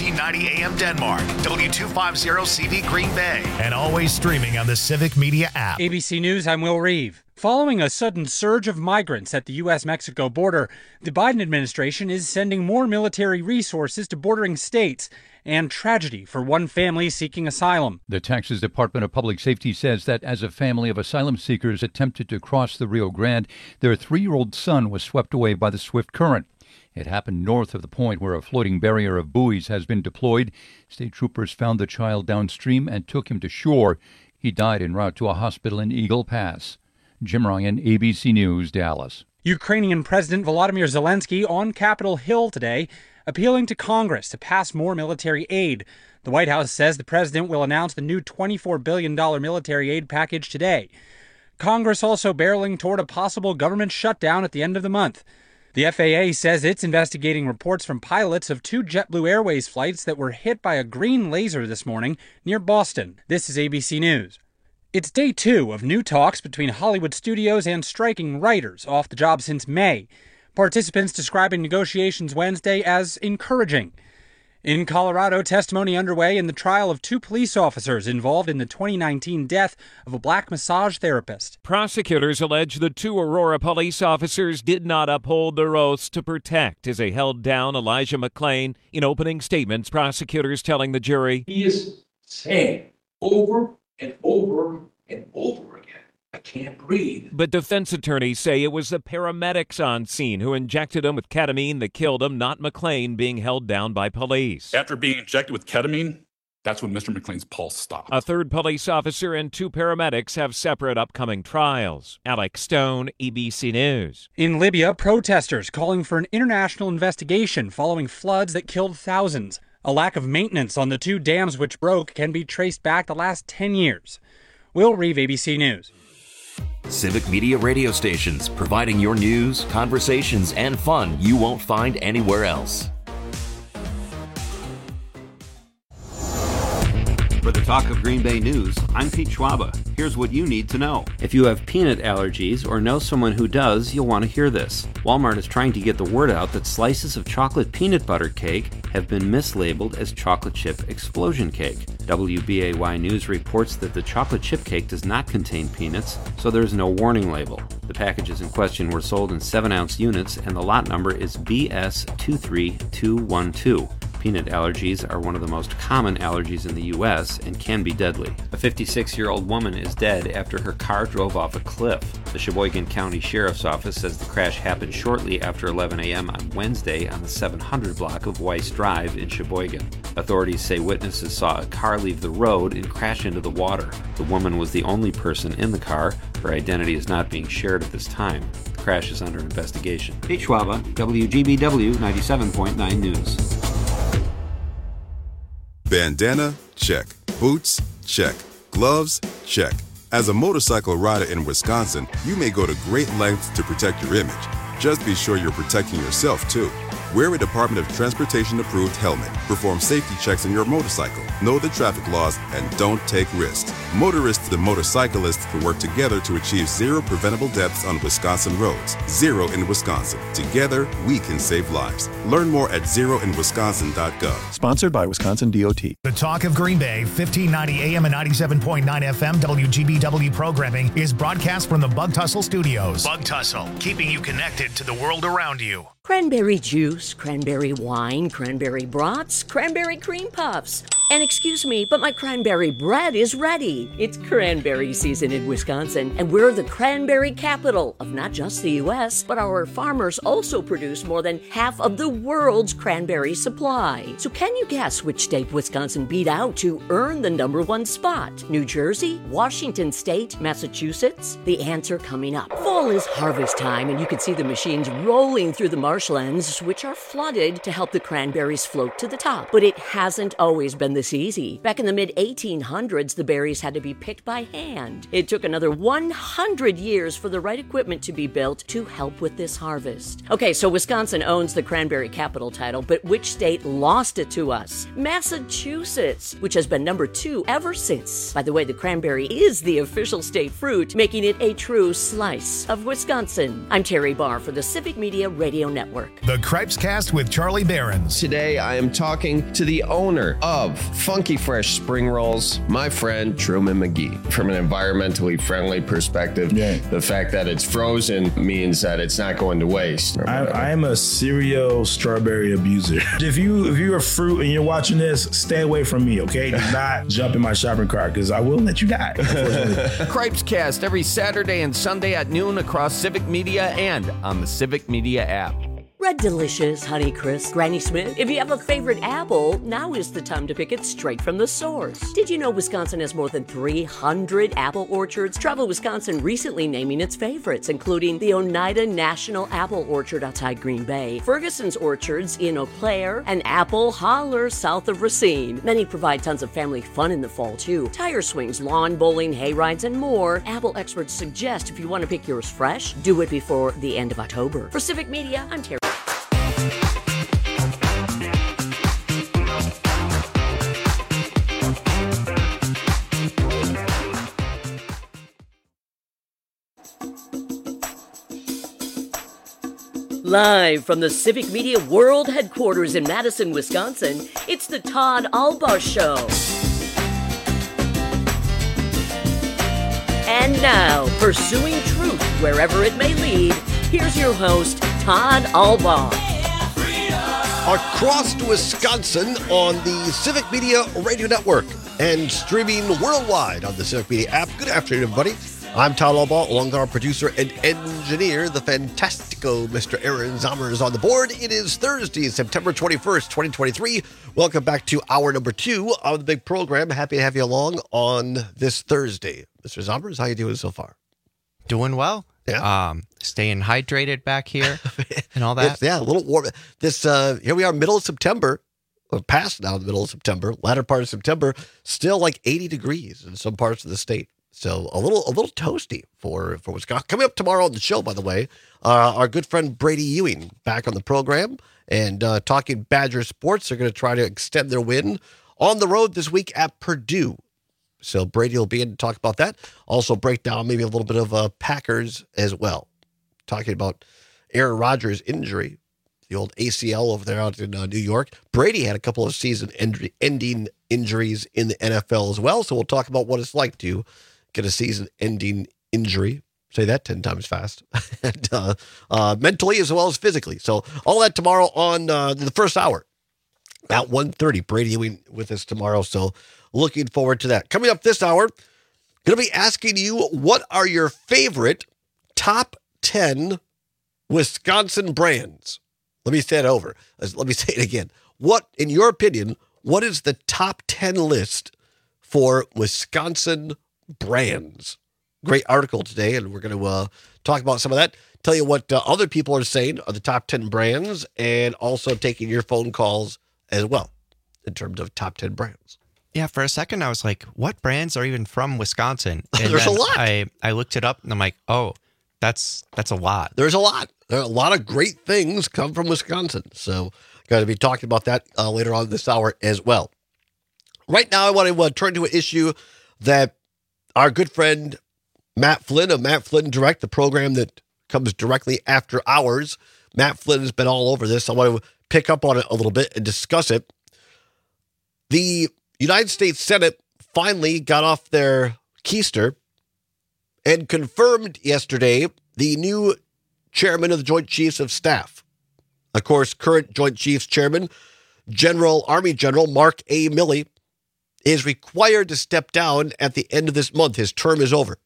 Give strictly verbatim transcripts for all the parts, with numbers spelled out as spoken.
fifteen ninety A M Denmark, W two fifty C V Green Bay, and always streaming on the Civic Media app. A B C News, I'm Will Reeve. Following a sudden surge of migrants at the U S Mexico border, the Biden administration is sending more military resources to bordering states, and tragedy for one family seeking asylum. The Texas Department of Public Safety says that as a family of asylum seekers attempted to cross the Rio Grande, their three-year-old son was swept away by the swift current. It happened north of the point where a floating barrier of buoys has been deployed. State troopers found the child downstream and took him to shore. He died en route to a hospital in Eagle Pass. Jim Ryan, A B C News, Dallas. Ukrainian President Volodymyr Zelensky on Capitol Hill today, appealing to Congress to pass more military aid. The White House says the president will announce the new twenty-four billion dollars military aid package today. Congress also barreling toward a possible government shutdown at the end of the month. The F A A says it's investigating reports from pilots of two JetBlue Airways flights that were hit by a green laser this morning near Boston. This is A B C News. It's day two of new talks between Hollywood studios and striking writers, off the job since May. Participants describing negotiations Wednesday as encouraging. In Colorado, testimony underway in the trial of two police officers involved in the twenty nineteen death of a black massage therapist. Prosecutors allege the two Aurora police officers did not uphold their oaths to protect as they held down Elijah McClain. In opening statements, prosecutors telling the jury, he is saying over and over and over again, I can't breathe. But defense attorneys say it was the paramedics on scene who injected him with ketamine that killed him, not McClain being held down by police. After being injected with ketamine, that's when Mister McClain's pulse stopped. A third police officer and two paramedics have separate upcoming trials. Alex Stone, A B C News. In Libya, protesters calling for an international investigation following floods that killed thousands. A lack of maintenance on the two dams which broke can be traced back the last ten years. Will Reeve, A B C News. Civic Media radio stations, providing your news, conversations, and fun you won't find anywhere else. For the Talk of Green Bay News, I'm Pete Schwaba. Here's what you need to know. If you have peanut allergies or know someone who does, you'll want to hear this. Walmart is trying to get the word out that slices of chocolate peanut butter cake have been mislabeled as chocolate chip explosion cake. W B A Y News reports that the chocolate chip cake does not contain peanuts, so there is no warning label. The packages in question were sold in seven ounce units, and the lot number is B S two three two one two. Peanut allergies are one of the most common allergies in the U S and can be deadly. A fifty-six-year-old woman is dead after her car drove off a cliff. The Sheboygan County Sheriff's Office says the crash happened shortly after eleven a.m. on Wednesday on the seven hundred block of Weiss Drive in Sheboygan. Authorities say witnesses saw a car leave the road and crash into the water. The woman was the only person in the car. Her identity is not being shared at this time. The crash is under investigation. Pete Schwaba, W G B W ninety-seven point nine News. Bandana? Check. Boots? Check. Gloves? Check. As a motorcycle rider in Wisconsin, you may go to great lengths to protect your image. Just be sure you're protecting yourself, too. Wear a Department of Transportation-approved helmet. Perform safety checks on your motorcycle. Know the traffic laws and don't take risks. Motorists and motorcyclists can work together to achieve zero preventable deaths on Wisconsin roads. Zero in Wisconsin. Together, we can save lives. Learn more at zero in wisconsin dot gov. Sponsored by Wisconsin D O T. The Talk of Green Bay, fifteen ninety A M and ninety-seven point nine F M W G B W programming is broadcast from the Bug Tussle Studios. Bug Tussle, keeping you connected to the world around you. Cranberry juice, cranberry wine, cranberry brats, cranberry cream puffs. And excuse me, but my cranberry bread is ready. It's cranberry season in Wisconsin, and we're the cranberry capital of not just the U S, but our farmers also produce more than half of the world's cranberry supply. So can you guess which state Wisconsin beat out to earn the number one spot? New Jersey, Washington State, Massachusetts? The answer coming up. Fall is harvest time, and you can see the machines rolling through the marshlands, which are flooded to help the cranberries float to the top. But it hasn't always been the this easy. Back in the mid eighteen hundreds, the berries had to be picked by hand. It took another one hundred years for the right equipment to be built to help with this harvest. Okay, so Wisconsin owns the cranberry capital title, but which state lost it to us? Massachusetts, which has been number two ever since. By the way, the cranberry is the official state fruit, making it a true slice of Wisconsin. I'm Terry Barr for the Civic Media Radio Network. The Cripes Cast with Charlie Behrens. Today, I am talking to the owner of Funky Fresh Spring Rolls, my friend Truman McGee. From an environmentally friendly perspective, yeah. the fact that it's frozen means that it's not going to waste. I, I am a serial strawberry abuser. If you if you're a fruit and you're watching this, stay away from me, okay? Do not jump in my shopping cart because I will let you die. Cripes Cast every Saturday and Sunday at noon across Civic Media and on the Civic Media app. Red Delicious, Honey Crisp, Granny Smith. If you have a favorite apple, now is the time to pick it straight from the source. Did you know Wisconsin has more than three hundred apple orchards? Travel Wisconsin recently naming its favorites, including the Oneida National Apple Orchard outside Green Bay, Ferguson's Orchards in Eau Claire, and Apple Holler south of Racine. Many provide tons of family fun in the fall, too. Tire swings, lawn bowling, hay rides, and more. Apple experts suggest if you want to pick yours fresh, do it before the end of October. For Civic Media, I'm Terry. Live from the Civic Media World Headquarters in Madison, Wisconsin, it's the Todd Albaugh Show. And now, pursuing truth wherever it may lead, here's your host, Todd Albaugh. Across Wisconsin on the Civic Media Radio Network and streaming worldwide on the Civic Media app. Good afternoon, everybody. I'm Todd Albaugh, along with our producer and engineer, the fantastico Mister Aaron Zomer is on the board. It is Thursday, September twenty-first, twenty twenty-three. Welcome back to hour number two of the big program. Happy to have you along on this Thursday. Mister Zomers, how you doing so far? Doing well. Yeah. Um, staying hydrated back here and all that. It's, yeah, a little warm. This uh, here we are, middle of September. We're past now the middle of September, latter part of September, still like eighty degrees in some parts of the state. So a little a little toasty for, for Wisconsin. Coming up tomorrow on the show, by the way, uh, our good friend Brady Ewing back on the program and uh, talking Badger sports. They're going to try to extend their win on the road this week at Purdue. So Brady will be in to talk about that. Also break down maybe a little bit of uh, Packers as well. Talking about Aaron Rodgers' injury, the old A C L over there out in uh, New York. Brady had a couple of season-ending injuries in the N F L as well. So we'll talk about what it's like to get a season-ending injury. Say that ten times fast. and, uh, uh, mentally as well as physically. So all that tomorrow on uh, the first hour at one thirty. Brady Ewing with us tomorrow. So looking forward to that. Coming up this hour, going to be asking you what are your favorite top ten Wisconsin brands? Let me say it over. Let me say it again. What, in your opinion, what is the top ten list for Wisconsin brands? Great article today, and we're going to uh, talk about some of that. Tell you what uh, other people are saying are the top ten brands, and also taking your phone calls as well in terms of top ten brands. Yeah, for a second I was like, what brands are even from Wisconsin? And There's a then lot. I, I looked it up and I'm like, oh, that's that's a lot. There's a lot. There are a lot of great things come from Wisconsin. So going to be talking about that uh, later on this hour as well. Right now, I want to uh, turn to an issue that our good friend Matt Flynn of Matt Flynn Direct, the program that comes directly after ours. Matt Flynn has been all over this. I want to pick up on it a little bit and discuss it. The United States Senate finally got off their keister and confirmed yesterday the new chairman of the Joint Chiefs of Staff. Of course, current Joint Chiefs Chairman, General Army General Mark A. Milley, is required to step down at the end of this month. His term is over.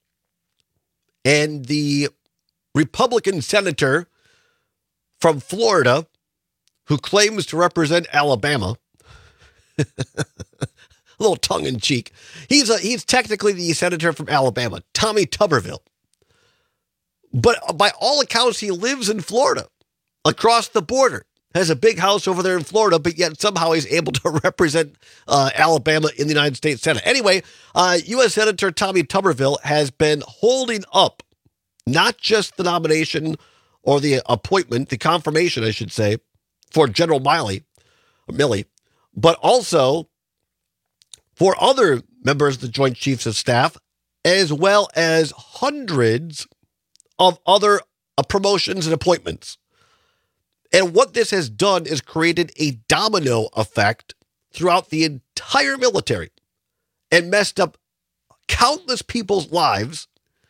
And the Republican senator from Florida, who claims to represent Alabama, a little tongue-in-cheek, he's a, he's technically the senator from Alabama, Tommy Tuberville. But by all accounts, he lives in Florida, across the border, has a big house over there in Florida, but yet somehow he's able to represent uh, Alabama in the United States Senate. Anyway, uh, U S Senator Tommy Tuberville has been holding up not just the nomination or the appointment, the confirmation, I should say, for General Miley, Milley, but also for other members of the Joint Chiefs of Staff, as well as hundreds of other uh, promotions and appointments. And what this has done is created a domino effect throughout the entire military and messed up countless people's lives,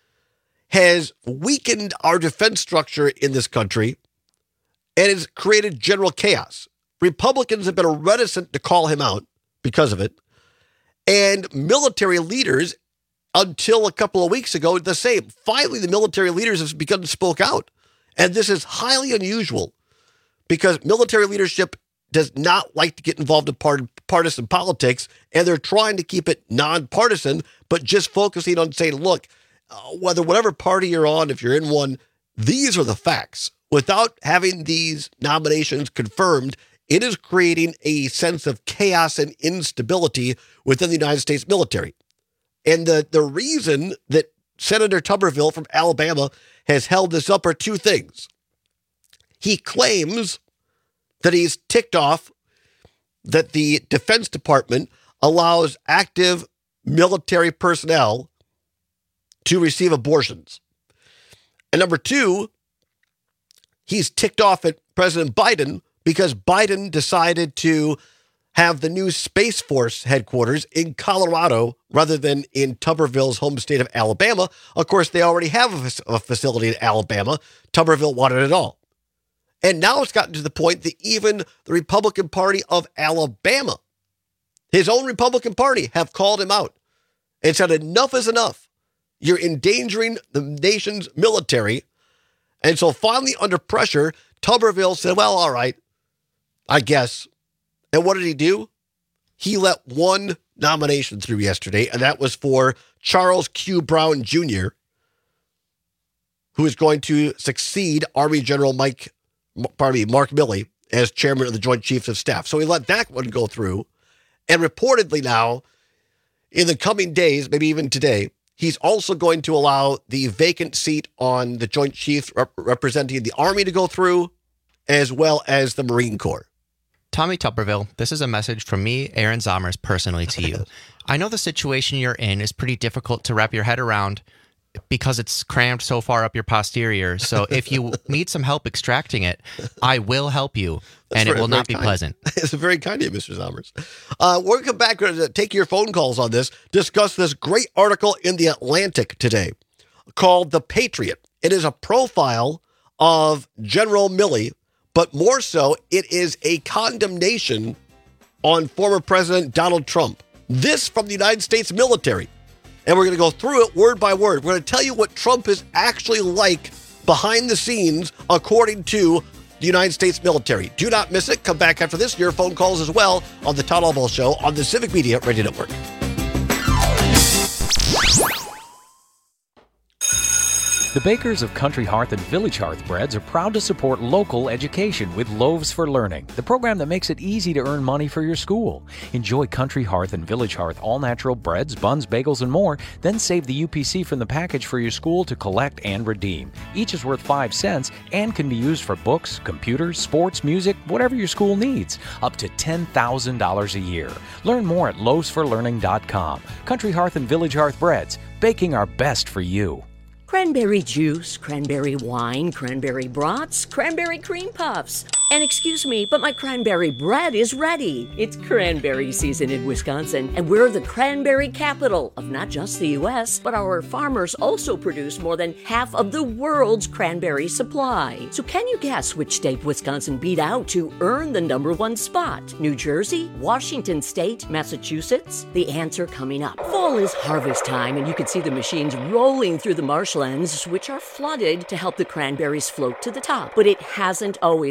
has weakened our defense structure in this country, and has created general chaos. Republicans have been reticent to call him out because of it. And military leaders, until a couple of weeks ago, the same. Finally, the military leaders have begun to speak out. And this is highly unusual because military leadership does not like to get involved in part- partisan politics, and they're trying to keep it nonpartisan, but just focusing on saying, look, uh, whether whatever party you're on, if you're in one, these are the facts. Without having these nominations confirmed, it is creating a sense of chaos and instability within the United States military. And the, the reason that Senator Tuberville from Alabama has held this up are two things. He claims that he's ticked off that the Defense Department allows active military personnel to receive abortions. And number two, he's ticked off at President Biden because Biden decided to have the new Space Force headquarters in Colorado rather than in Tuberville's home state of Alabama. Of course, they already have a facility in Alabama. Tuberville wanted it all. And now it's gotten to the point that even the Republican Party of Alabama, his own Republican Party, have called him out and said enough is enough. You're endangering the nation's military. And so finally, under pressure, Tuberville said, well, all right, I guess. And what did he do? He let one nomination through yesterday, and that was for Charles Q. Brown Junior, who is going to succeed Army General Mike, pardon me, Mark Milley as chairman of the Joint Chiefs of Staff. So he let that one go through. And reportedly now, in the coming days, maybe even today, he's also going to allow the vacant seat on the Joint Chiefs rep- representing the Army to go through, as well as the Marine Corps. Tommy Tuberville, this is a message from me, Aaron Zomers, personally to you. I know the situation you're in is pretty difficult to wrap your head around because it's crammed so far up your posterior. So if you need some help extracting it, I will help you, That's and very, it will not be kind. pleasant. It's very kind of you, Mister Zomers. Uh, we're going to come back to take your phone calls on this, discuss this great article in The Atlantic today called The Patriot. It is a profile of General Milley, but more so, it is a condemnation on former President Donald Trump. This from the United States military. And we're going to go through it word by word. We're going to tell you what Trump is actually like behind the scenes, according to the United States military. Do not miss it. Come back after this. Your phone calls as well on the Todd Alvall Show on the Civic Media Radio Network. The bakers of Country Hearth and Village Hearth Breads are proud to support local education with Loaves for Learning, the program that makes it easy to earn money for your school. Enjoy Country Hearth and Village Hearth all-natural breads, buns, bagels, and more, then save the U P C from the package for your school to collect and redeem. Each is worth five cents and can be used for books, computers, sports, music, whatever your school needs, up to ten thousand dollars a year. Learn more at loaves for learning dot com. Country Hearth and Village Hearth Breads, baking our best for you. Cranberry juice, cranberry wine, cranberry brats, cranberry cream puffs. And excuse me, but my cranberry bread is ready. It's cranberry season in Wisconsin, and we're the cranberry capital of not just the U S, but our farmers also produce more than half of the world's cranberry supply. So can you guess which state Wisconsin beat out to earn the number one spot? New Jersey, Washington State, Massachusetts? The answer coming up. Fall is harvest time, and you can see the machines rolling through the marshlands, which are flooded to help the cranberries float to the top. But it hasn't always been the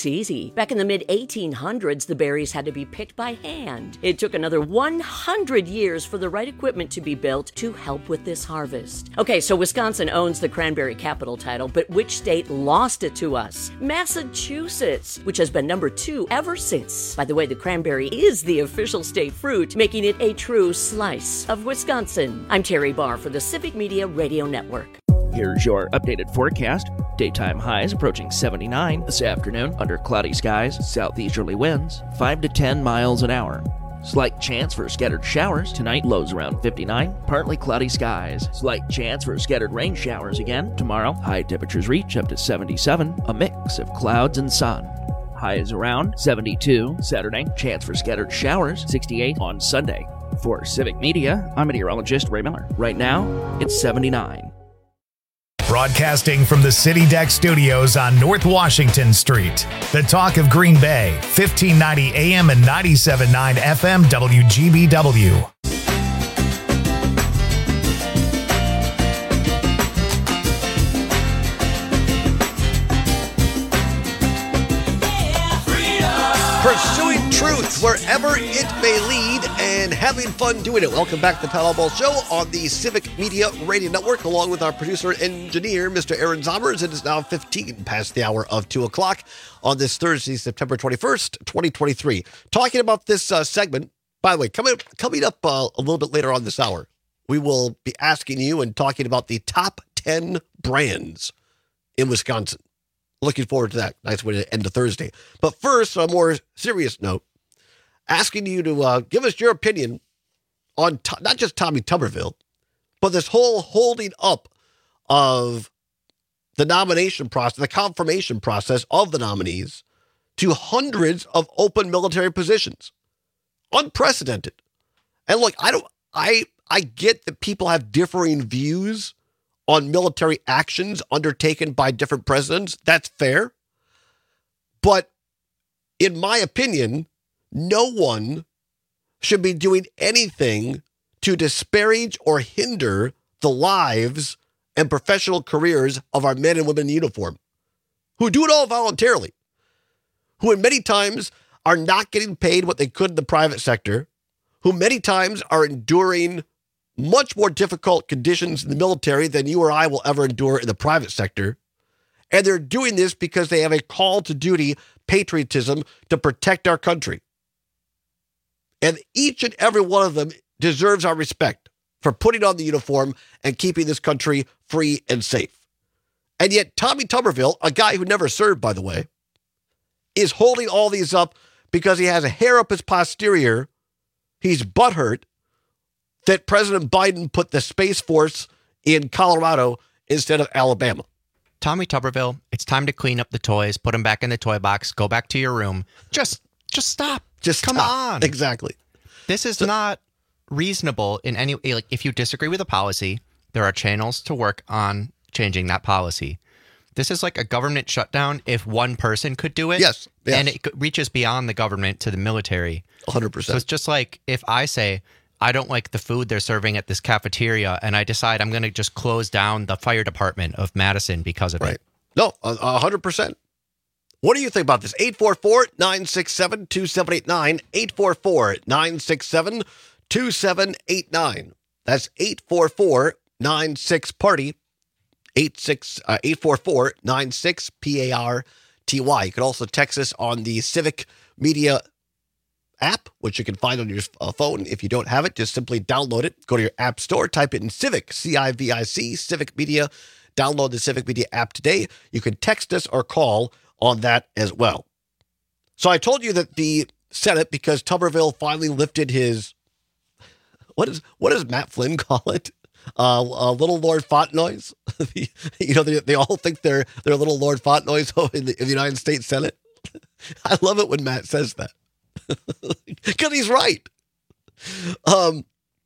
looks easy. Back in the mid eighteen hundreds, the berries had to be picked by hand. It took another one hundred years for the right equipment to be built to help with this harvest. Okay, so Wisconsin owns the cranberry capital title, but which state lost it to us? Massachusetts, which has been number two ever since. By the way, the cranberry is the official state fruit, making it a true slice of Wisconsin. I'm Terry Barr for the Civic Media Radio Network. Here's your updated forecast. Daytime highs approaching seventy-nine this afternoon under cloudy skies, southeasterly winds, five to ten miles an hour. Slight chance for scattered showers. Tonight, lows around fifty-nine, partly cloudy skies. Slight chance for scattered rain showers again. Tomorrow, high temperatures reach up to seventy-seven, a mix of clouds and sun. Highs around seventy-two Saturday, chance for scattered showers, sixty-eight on Sunday. For Civic Media, I'm meteorologist Ray Miller. Right now, it's seventy-nine. Broadcasting from the City Deck Studios on North Washington Street. The talk of Green Bay, fifteen ninety A M and ninety-seven point nine F M W G B W. Pursuing truth wherever it may lead and having fun doing it. Welcome back to the Powerball Show on the Civic Media Radio Network, along with our producer and engineer, Mister Aaron Zommers. It is now fifteen past the hour of two o'clock on this Thursday, September twenty-first, twenty twenty-three. Talking about this uh, segment, by the way, coming, coming up uh, a little bit later on this hour, we will be asking you and talking about the top ten brands in Wisconsin. Looking forward to that. Nice way to end the Thursday. But first, on a more serious note, asking you to uh, give us your opinion on to- not just Tommy Tuberville, but this whole holding up of the nomination process, the confirmation process of the nominees to hundreds of open military positions. Unprecedented. And look, I don't, I, I get that people have differing views on military actions undertaken by different presidents. That's fair. But in my opinion, no one should be doing anything to disparage or hinder the lives and professional careers of our men and women in uniform, who do it all voluntarily, who in many times are not getting paid what they could in the private sector, who many times are enduring much more difficult conditions in the military than you or I will ever endure in the private sector. And they're doing this because they have a call to duty patriotism to protect our country. And each and every one of them deserves our respect for putting on the uniform and keeping this country free and safe. And yet Tommy Tuberville, a guy who never served, by the way, is holding all these up because he has a hair up his posterior. He's butthurt that President Biden put the Space Force in Colorado instead of Alabama. Tommy Tuberville, it's time to clean up the toys, put them back in the toy box, go back to your room. Just just stop. Just Come stop. on. Exactly. This is so, not reasonable in any, like, if you disagree with a policy, there are channels to work on changing that policy. This is like a government shutdown if one person could do it. Yes. yes. And it reaches beyond the government to the military. one hundred percent. So it's just like if I say, I don't like the food they're serving at this cafeteria, and I decide I'm going to just close down the fire department of Madison because of right. it. No, one hundred percent. What do you think about this? eight four four, nine six seven, two seven eight nine, eight four four, nine six seven, two seven eight nine. That's eight four four, nine six, party, eight four four, nine six, P A R T Y. You can also text us on the Civic Media app, which you can find on your uh, phone. If you don't have it, just simply download it. Go to your app store, type it in Civic, C I V I C, Civic Media. Download the Civic Media app today. You can text us or call on that as well. So I told you that the Senate, because Tuberville finally lifted his, what is what does Matt Flynn call it? Uh, uh, little Lord Fontenoys. You know, they, they all think they're they're little Lord Fontenoys in the, in the United States Senate. I love it when Matt says that. Because he's right. Um,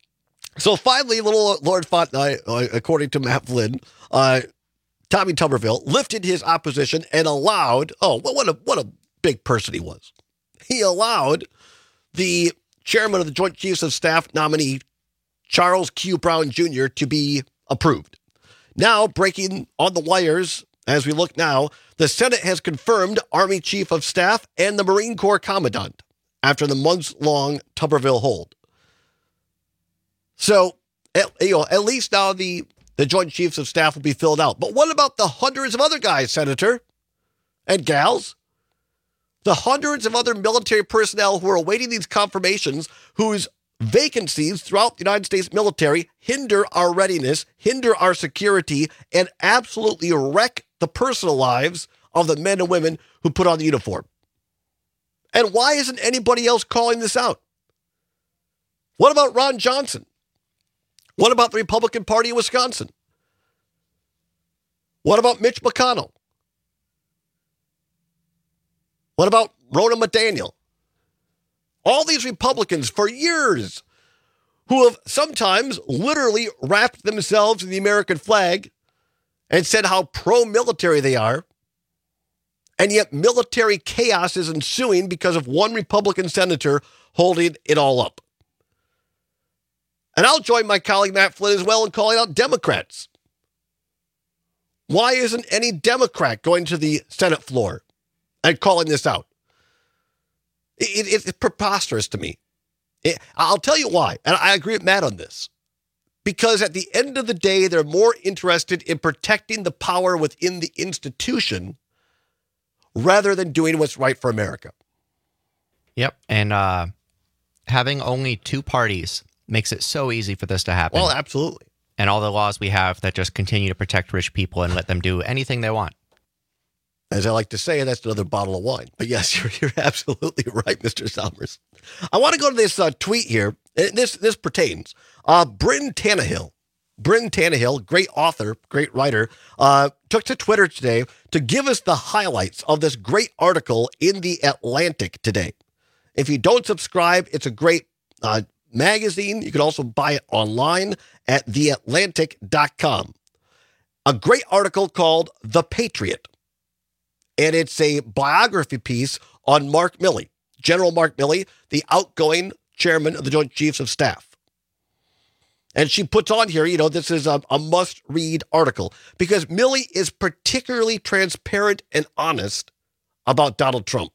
so finally, little Lord Fontenoy, according to Matt Flynn, uh, Tommy Tuberville lifted his opposition and allowed, oh, what a, what a big person he was. He allowed the chairman of the Joint Chiefs of Staff nominee, Charles Q. Brown Junior, to be approved. Now, breaking on the wires As we look now, the Senate has confirmed Army Chief of Staff and the Marine Corps Commandant after the months-long Tuberville hold. So, at, you know, at least now the, the Joint Chiefs of Staff will be filled out. But what about the hundreds of other guys, Senator and gals? The hundreds of other military personnel who are awaiting these confirmations, whose vacancies throughout the United States military hinder our readiness, hinder our security, and absolutely wreck the personal lives of the men and women who put on the uniform. And why isn't anybody else calling this out? What about Ron Johnson? What about the Republican Party of Wisconsin? What about Mitch McConnell? What about Ronna McDaniel? All these Republicans for years who have sometimes literally wrapped themselves in the American flag and said how pro-military they are, and yet military chaos is ensuing because of one Republican senator holding it all up. And I'll join my colleague Matt Flynn as well in calling out Democrats. Why isn't any Democrat going to the Senate floor and calling this out? It, it, it's preposterous to me. It, I'll tell you why, and I agree with Matt on this. Because at the end of the day, they're more interested in protecting the power within the institution rather than doing what's right for America. Yep, and uh, having only two parties makes it so easy for this to happen. Well, absolutely. And all the laws we have that just continue to protect rich people and let them do anything they want. As I like to say, that's another bottle of wine. But yes, you're, you're absolutely right, Mister Somers. I want to go to this uh, tweet here. This this pertains. Uh, Bryn Tannehill. Bryn Tannehill, great author, great writer, uh, took to Twitter today to give us the highlights of this great article in The Atlantic today. If you don't subscribe, it's a great uh, magazine. You can also buy it online at the atlantic dot com. A great article called The Patriot. And it's a biography piece on Mark Milley, General Mark Milley, the outgoing chairman of the Joint Chiefs of Staff. And she puts on here, you know, this is a, a must-read article because Milley is particularly transparent and honest about Donald Trump.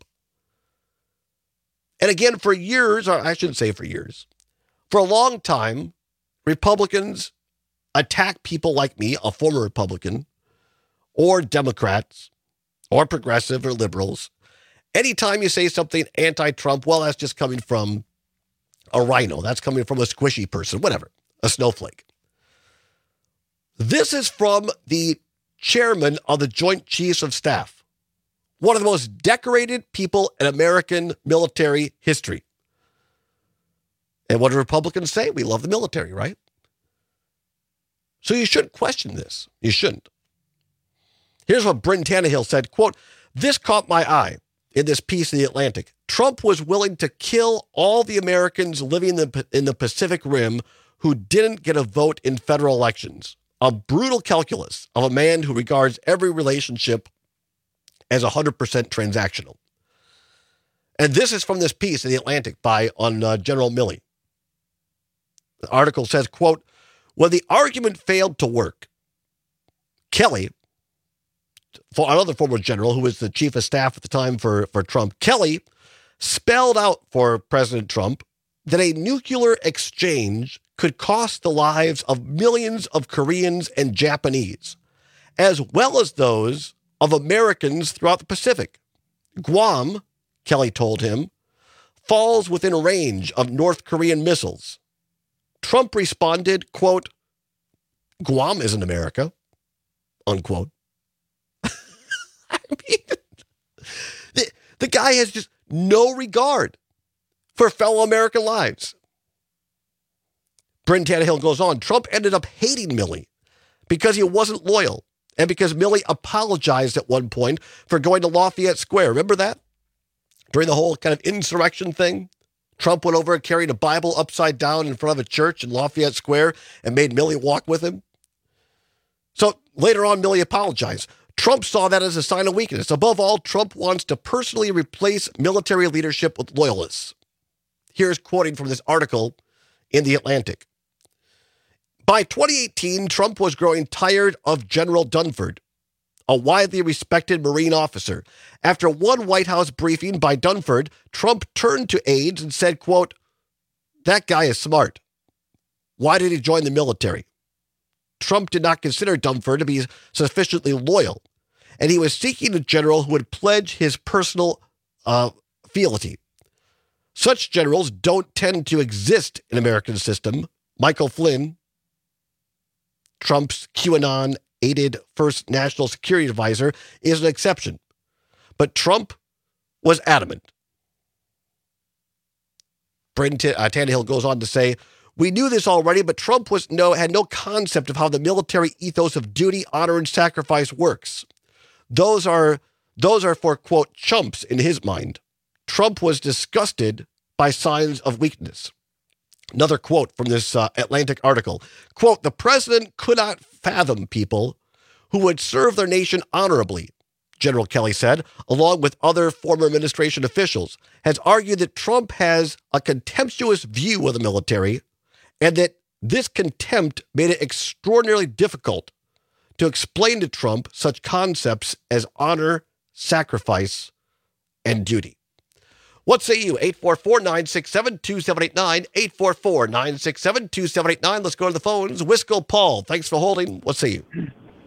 And again, for years, or I shouldn't say for years, for a long time, Republicans attack people like me, a former Republican, or Democrats, or progressive or liberals. Anytime you say something anti-Trump, well, that's just coming from a rhino. That's coming from a squishy person, whatever, a snowflake. This is from the chairman of the Joint Chiefs of Staff, one of the most decorated people in American military history. And what do Republicans say? We love the military, right? So you shouldn't question this. You shouldn't. Here's what Bryn Tannehill said, quote, "This caught my eye in this piece of The Atlantic. Trump was willing to kill all the Americans living in the, in the Pacific Rim who didn't get a vote in federal elections. A brutal calculus of a man who regards every relationship as one hundred percent transactional." And this is from this piece in The Atlantic by on uh, General Milley. The article says, quote, "When the argument failed to work, Kelly," for another former general who was the chief of staff at the time for, for Trump, Kelly spelled out for President Trump that a nuclear exchange could cost the lives of millions of Koreans and Japanese, as well as those of Americans throughout the Pacific. Guam, Kelly told him, falls within range of North Korean missiles. Trump responded, quote, "Guam isn't America," unquote. I mean, the, the guy has just no regard for fellow American lives. Bryn Tannehill goes on, Trump ended up hating Milley because he wasn't loyal and because Milley apologized at one point for going to Lafayette Square. Remember that? During the whole kind of insurrection thing, Trump went over and carried a Bible upside down in front of a church in Lafayette Square and made Milley walk with him. So later on, Milley apologized. Trump saw that as a sign of weakness. Above all, Trump wants to personally replace military leadership with loyalists. Here's quoting from this article in The Atlantic. By twenty eighteen, Trump was growing tired of General Dunford, a widely respected Marine officer. After one White House briefing by Dunford, Trump turned to aides and said, quote, "That guy is smart. Why did he join the military?" Trump did not consider Dunford to be sufficiently loyal, and he was seeking a general who would pledge his personal uh, fealty. Such generals don't tend to exist in American system. Michael Flynn, Trump's QAnon-aided first national security advisor, is an exception. But Trump was adamant. Brendan T- uh, Tannehill goes on to say, "We knew this already, but Trump was no had no concept of how the military ethos of duty, honor, and sacrifice works. Those are those are for, quote, chumps in his mind. Trump was disgusted by signs of weakness." Another quote from this uh, Atlantic article, quote, "The president could not fathom people who would serve their nation honorably," General Kelly said, along with other former administration officials, has argued that Trump has a contemptuous view of the military and that this contempt made it extraordinarily difficult to explain to Trump such concepts as honor, sacrifice, and duty. What say you? eight four four, nine six seven, two seven eight nine, eight four four, nine six seven, two seven eight nine. Let's go to the phones. Wisco Paul, thanks for holding. What say you?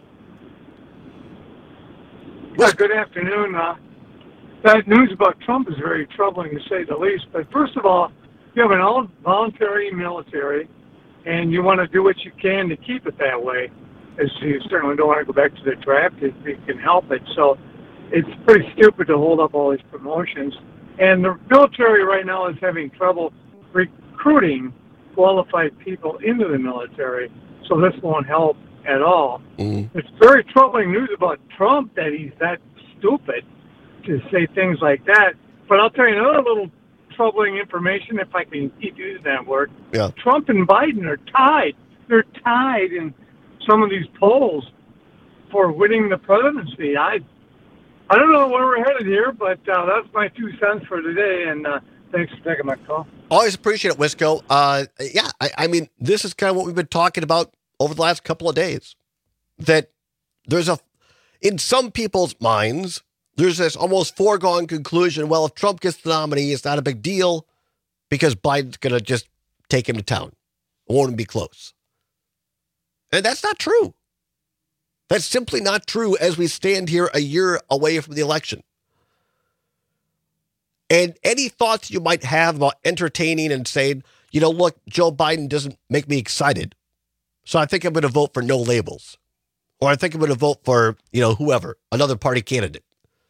Well, good afternoon. Uh, that news about Trump is very troubling, to say the least. But first of all, you have an all voluntary military, and you want to do what you can to keep it that way, as you certainly don't want to go back to the draft if you can help it. So it's pretty stupid to hold up all these promotions. And the military right now is having trouble recruiting qualified people into the military, so this won't help at all. Mm-hmm. It's very troubling news about Trump that he's that stupid to say things like that. But I'll tell you another little troubling information, if I can keep using that word. Yeah. Trump and Biden are tied. They're tied in some of these polls for winning the presidency. I I don't know where we're headed here, but uh, that's my two cents for today, and uh, thanks for taking my call. Always appreciate it, Wisco. Uh, yeah, I, I mean, this is kind of what we've been talking about over the last couple of days, that there's a, in some people's minds, there's this almost foregone conclusion, well, if Trump gets the nominee, it's not a big deal because Biden's going to just take him to town. It won't be close. And that's not true. That's simply not true as we stand here a year away from the election. And any thoughts you might have about entertaining and saying, you know, look, Joe Biden doesn't make me excited, so I think I'm going to vote for no labels. Or I think I'm going to vote for, you know, whoever, another party candidate.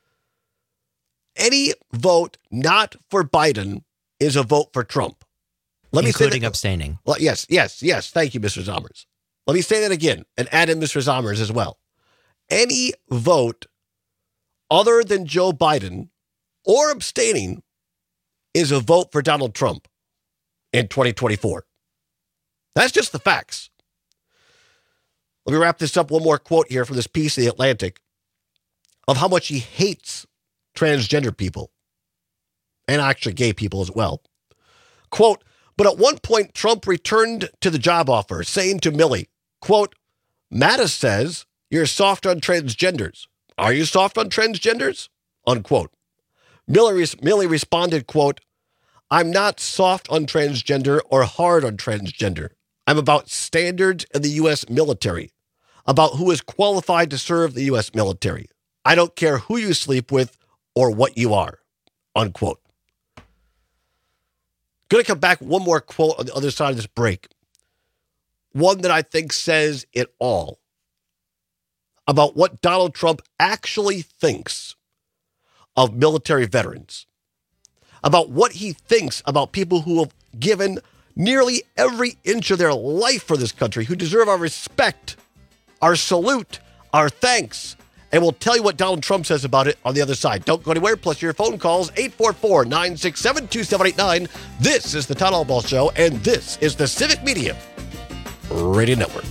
Any vote not for Biden is a vote for Trump. Let me Including say that, abstaining. Well, yes, yes, yes. Thank you, Mister Zommers. Let me say that again and add in Mister Zommers as well. Any vote other than Joe Biden or abstaining is a vote for Donald Trump in twenty twenty-four. That's just the facts. Let me wrap this up. One more quote here from this piece of The Atlantic of how much he hates transgender people and actually gay people as well. Quote, "But at one point, Trump returned to the job offer, saying to Milley, quote, Mattis says you're soft on transgenders. Are you soft on transgenders? Unquote. Milley, Milley responded, quote, I'm not soft on transgender or hard on transgender. I'm about standards in the U S military, about who is qualified to serve the U S military. I don't care who you sleep with or what you are, unquote. Going to come back one more quote on the other side of this break. One that I think says it all about what Donald Trump actually thinks of military veterans, about what he thinks about people who have given nearly every inch of their life for this country, who deserve our respect, our salute, our thanks. And we'll tell you what Donald Trump says about it on the other side. Don't go anywhere, plus your phone calls, eight four four, nine six seven, two seven eight nine. This is the Todd Albaugh Show, and this is the Civic Media Radio Network.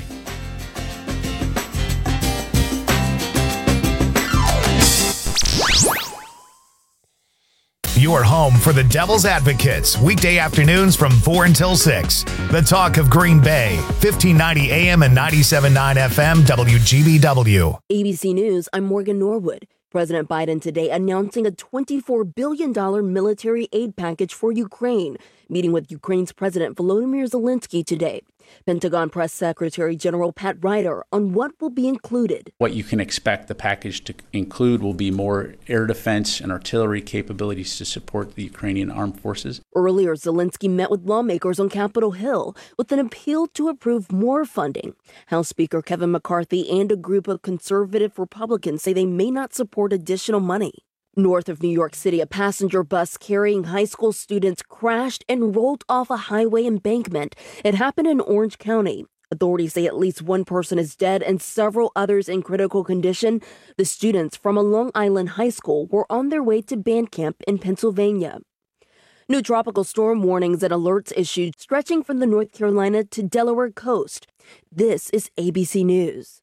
your home for the Devil's Advocates, weekday afternoons from four until six. The Talk of Green Bay, fifteen ninety A M and ninety-seven point nine F M, W G B W. A B C News, I'm Morgan Norwood. President Biden today announcing a twenty-four billion dollars military aid package for Ukraine, meeting with Ukraine's President Volodymyr Zelensky today. Pentagon Press Secretary General Pat Ryder on what will be included. What you can expect the package to include will be more air defense and artillery capabilities to support the Ukrainian armed forces. Earlier, Zelensky met with lawmakers on Capitol Hill with an appeal to approve more funding. House Speaker Kevin McCarthy and a group of conservative Republicans say they may not support additional money. North of New York City, a passenger bus carrying high school students crashed and rolled off a highway embankment. It happened in Orange County. Authorities say at least one person is dead and several others in critical condition. The students from a Long Island high school were on their way to band camp in Pennsylvania. New tropical storm warnings and alerts issued stretching from the North Carolina to Delaware coast. This is A B C News.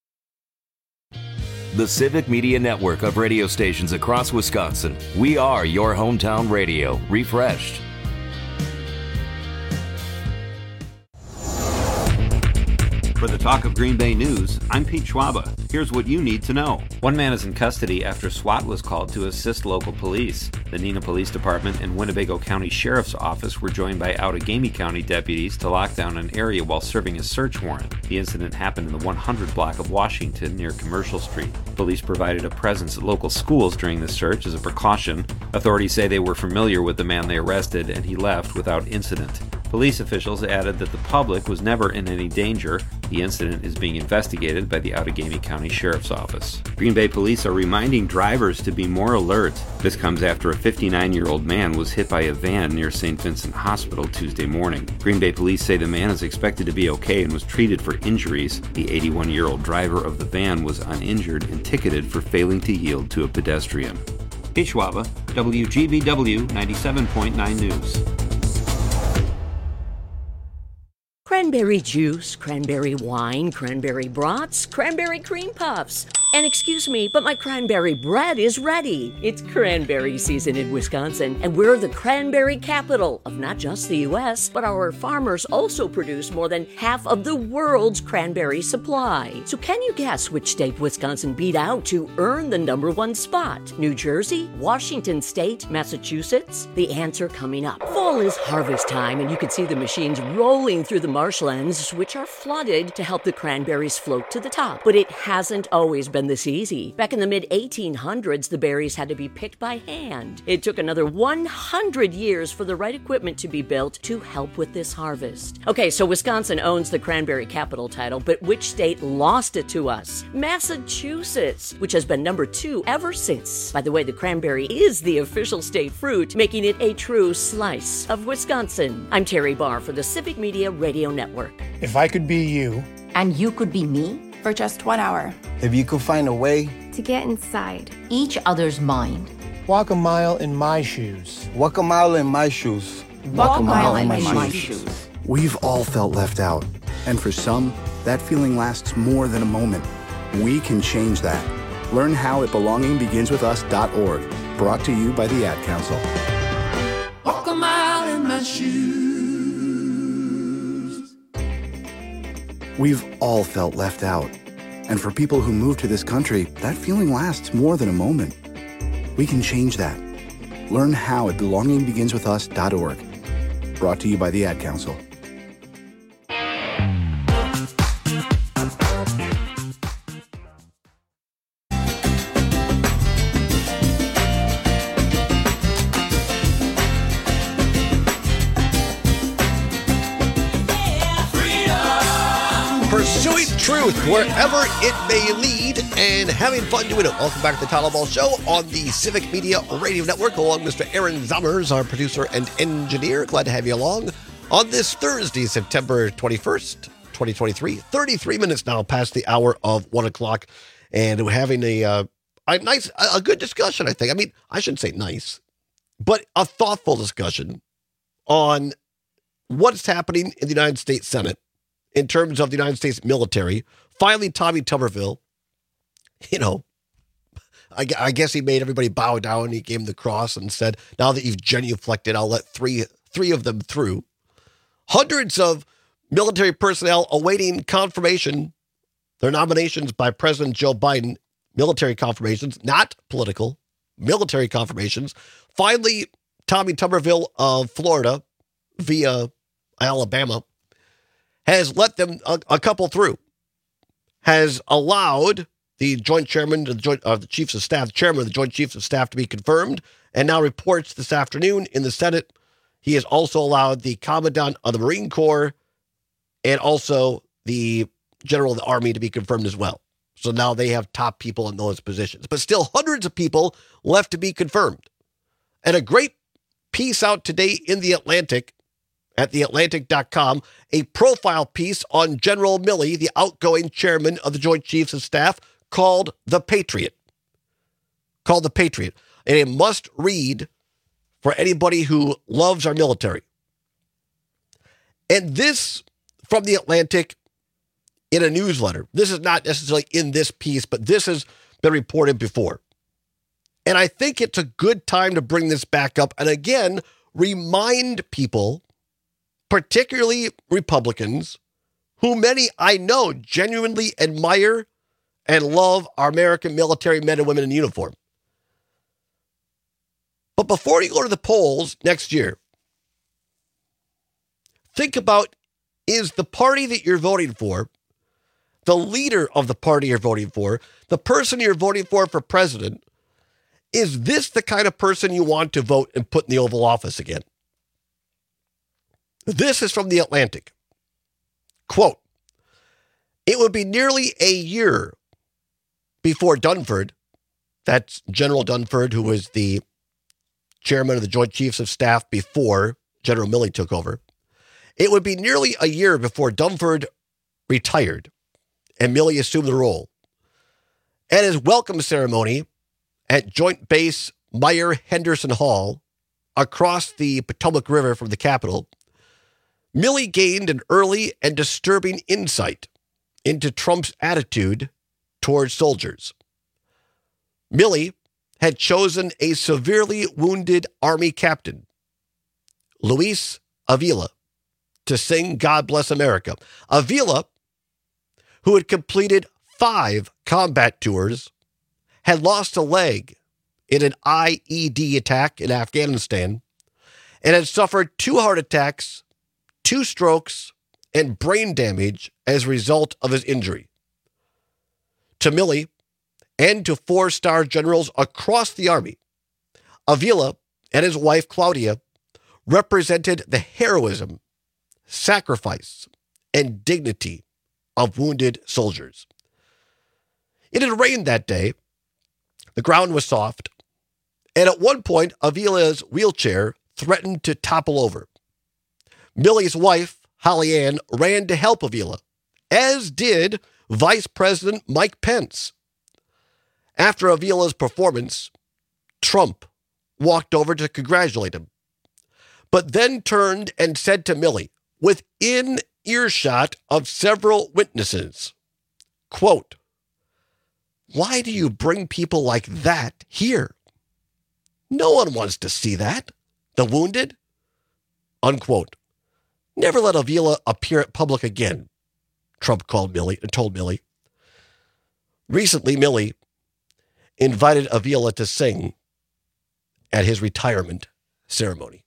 The Civic Media Network of radio stations across Wisconsin. We are your hometown radio, refreshed. For the Talk of Green Bay News, I'm Pete Schwaba. Here's what you need to know. One man is in custody after SWAT was called to assist local police. The Neenah Police Department and Winnebago County Sheriff's Office were joined by Outagamie County deputies to lock down an area while serving a search warrant. The incident happened in the one hundred block of Washington near Commercial Street. Police provided a presence at local schools during the search as a precaution. Authorities say they were familiar with the man they arrested and he left without incident. Police officials added that the public was never in any danger. The incident is being investigated by the Outagamie County Sheriff's Office. Green Bay police are reminding drivers to be more alert. This comes after a fifty-nine-year-old man was hit by a van near Saint Vincent Hospital Tuesday morning. Green Bay police say the man is expected to be okay and was treated for injuries. The eighty-one-year-old driver of the van was uninjured and ticketed for failing to yield to a pedestrian. Pete Schwaba, W G B W ninety-seven point nine News. Cranberry juice, cranberry wine, cranberry brats, cranberry cream puffs. And excuse me, but my cranberry bread is ready. It's cranberry season in Wisconsin, and we're the cranberry capital of not just the U S, but our farmers also produce more than half of the world's cranberry supply. So can you guess which state Wisconsin beat out to earn the number one spot? New Jersey, Washington State, Massachusetts? The answer coming up. Fall is harvest time, and you can see the machines rolling through the marshlands, which are flooded to help the cranberries float to the top. But it hasn't always been this easy. Back in the mid eighteen hundreds, the berries had to be picked by hand. It took another one hundred years for the right equipment to be built to help with this harvest. Okay, so Wisconsin owns the cranberry capital title, but which state lost it to us? Massachusetts, which has been number two ever since. By the way, the cranberry is the official state fruit, making it a true slice of Wisconsin. I'm Terry Barr for the Civic Media Radio Network. If I could be you, and you could be me, for just one hour. If you could find a way to get inside each other's mind. Walk a mile in my shoes. Walk a mile in my shoes. Walk, Walk a mile, mile in, in my, my shoes. shoes. We've all felt left out. And for some, that feeling lasts more than a moment. We can change that. Learn how at belonging begins with us dot org. Brought to you by the Ad Council. Walk a mile in my shoes. We've all felt left out. And for people who move to this country, that feeling lasts more than a moment. We can change that. Learn how at belonging begins with us dot org. Brought to you by the Ad Council. Pursuing truth wherever it may lead and having fun doing it. Welcome back to the Tyler Ball Show on the Civic Media Radio Network, along with Mister Aaron Zommers, our producer and engineer. Glad to have you along on this Thursday, September twenty-first, twenty twenty-three. thirty-three minutes now past the hour of one o'clock, and we're having a uh, a nice, a good discussion, I think. I mean, I shouldn't say nice, but a thoughtful discussion on what's happening in the United States Senate in terms of the United States military. Finally, Tommy Tuberville, you know, I, I guess he made everybody bow down. He gave him the cross and said, now that you've genuflected, I'll let three three of them through. Hundreds of military personnel awaiting confirmation, their nominations by President Joe Biden, military confirmations, not political, military confirmations. Finally, Tommy Tuberville of Florida, via Alabama, has let them, a, a couple through, has allowed the Joint Chairman, the Joint, uh, the Chiefs of Staff, Chairman of the Joint Chiefs of Staff to be confirmed, and now reports this afternoon in the Senate. He has also allowed the Commandant of the Marine Corps and also the General of the Army to be confirmed as well. So now they have top people in those positions. But still hundreds of people left to be confirmed. And a great piece out today in The Atlantic, at the atlantic dot com, a profile piece on General Milley, the outgoing chairman of the Joint Chiefs of Staff, called The Patriot. Called The Patriot. And a must read for anybody who loves our military. And this, from The Atlantic, in a newsletter. This is not necessarily in this piece, but this has been reported before. And I think it's a good time to bring this back up and again, remind people, particularly Republicans, who many I know genuinely admire and love our American military men and women in uniform. But before you go to the polls next year, think about, is the party that you're voting for, the leader of the party you're voting for, the person you're voting for for president, is this the kind of person you want to vote and put in the Oval Office again? This is from The Atlantic. Quote, it would be nearly a year before Dunford, that's General Dunford, who was the chairman of the Joint Chiefs of Staff before General Milley took over. It would be nearly a year before Dunford retired and Milley assumed the role. At his welcome ceremony at Joint Base Meyer Henderson Hall across the Potomac River from the Capitol, Milley gained an early and disturbing insight into Trump's attitude towards soldiers. Milley had chosen a severely wounded Army captain, Luis Avila, to sing God Bless America. Avila, who had completed five combat tours, had lost a leg in an I E D attack in Afghanistan, and had suffered two heart attacks, two strokes, and brain damage as a result of his injury. To Milley and to four-star generals across the Army, Avila and his wife Claudia represented the heroism, sacrifice, and dignity of wounded soldiers. It had rained that day. The ground was soft. And at one point, Avila's wheelchair threatened to topple over. Milley's wife, Holly Ann, ran to help Avila, as did Vice President Mike Pence. After Avila's performance, Trump walked over to congratulate him, but then turned and said to Milley, within earshot of several witnesses, quote, why do you bring people like that here? No one wants to see that. The wounded? Unquote. Never let Avila appear at public again, Trump called Milley and told Milley. Recently, Milley invited Avila to sing at his retirement ceremony.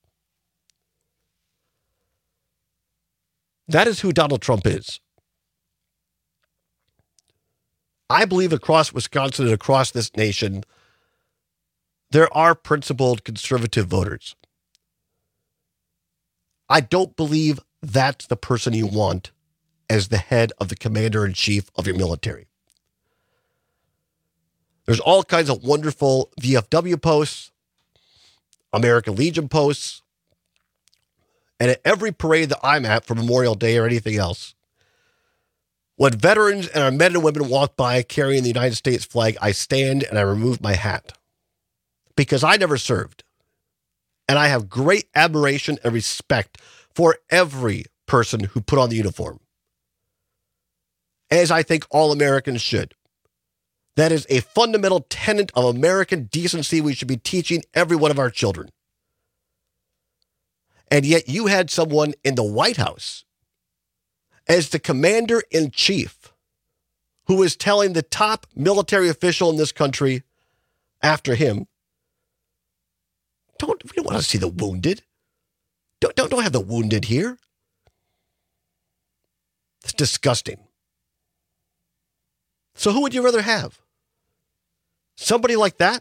That is who Donald Trump is. I believe across Wisconsin and across this nation, there are principled conservative voters. I don't believe that's the person you want as the head of the commander-in-chief of your military. There's all kinds of wonderful V F W posts, American Legion posts, and at every parade that I'm at for Memorial Day or anything else, when veterans and our men and women walk by carrying the United States flag, I stand and I remove my hat because I never served. And I have great admiration and respect for every person who put on the uniform, as I think all Americans should. That is a fundamental tenet of American decency we should be teaching every one of our children. And yet you had someone in the White House as the commander-in-chief who is telling the top military official in this country after him, don't, we don't want to see the wounded. Don't, don't, don't have the wounded here. It's disgusting. So who would you rather have? Somebody like that?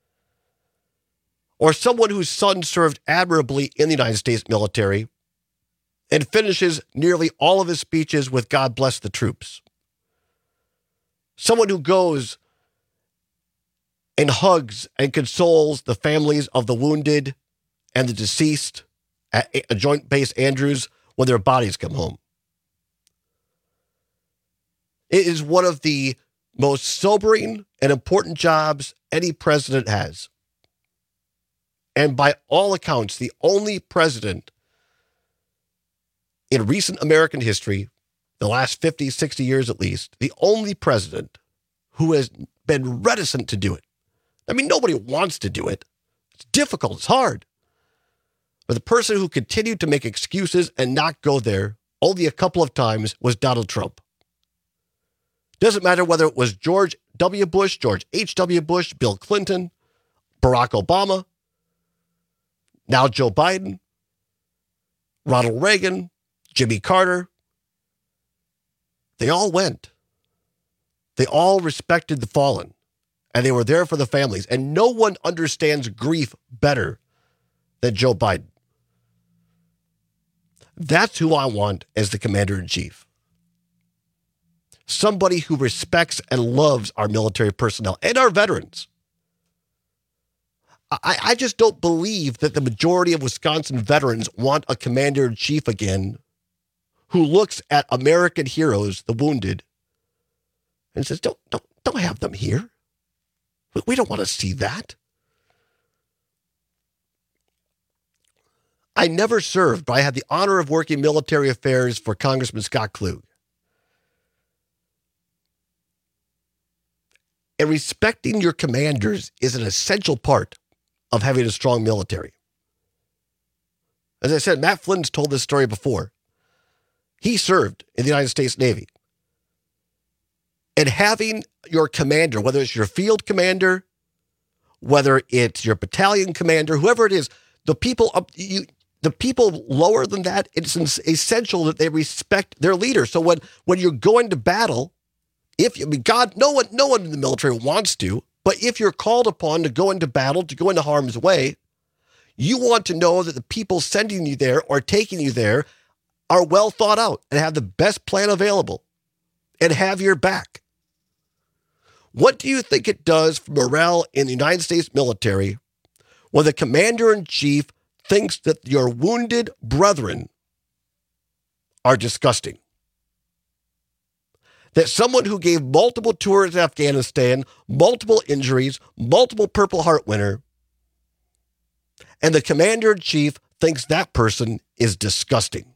Or someone whose son served admirably in the United States military and finishes nearly all of his speeches with God bless the troops? Someone who goes and hugs and consoles the families of the wounded and the deceased at a Joint Base Andrews when their bodies come home. It is one of the most sobering and important jobs any president has. And by all accounts, the only president in recent American history, the last fifty, sixty years at least, the only president who has been reticent to do it. I mean, nobody wants to do it. It's difficult. It's hard. But the person who continued to make excuses and not go there only a couple of times was Donald Trump. Doesn't matter whether it was George W. Bush, George H W. Bush, Bill Clinton, Barack Obama, now Joe Biden, Ronald Reagan, Jimmy Carter. They all went. They all respected the fallen, and they were there for the families. And no one understands grief better than Joe Biden. That's who I want as the commander-in-chief. Somebody who respects and loves our military personnel and our veterans. I, I just don't believe that the majority of Wisconsin veterans want a commander-in-chief again who looks at American heroes, the wounded, and says, don't, don't, don't have them here. We don't want to see that. I never served, but I had the honor of working military affairs for Congressman Scott Klug. And respecting your commanders is an essential part of having a strong military. As I said, Matt Flynn's told this story before. He served in the United States Navy. And having your commander, whether it's your field commander, whether it's your battalion commander, whoever it is, the people up you the people lower than that, it's essential that they respect their leader. So when, when you're going to battle, if you I mean God, no one no one in the military wants to, but if you're called upon to go into battle, to go into harm's way, you want to know that the people sending you there or taking you there are well thought out and have the best plan available and have your back. What do you think it does for morale in the United States military when the commander-in-chief thinks that your wounded brethren are disgusting? That someone who gave multiple tours in Afghanistan, multiple injuries, multiple Purple Heart winner, and the commander-in-chief thinks that person is disgusting.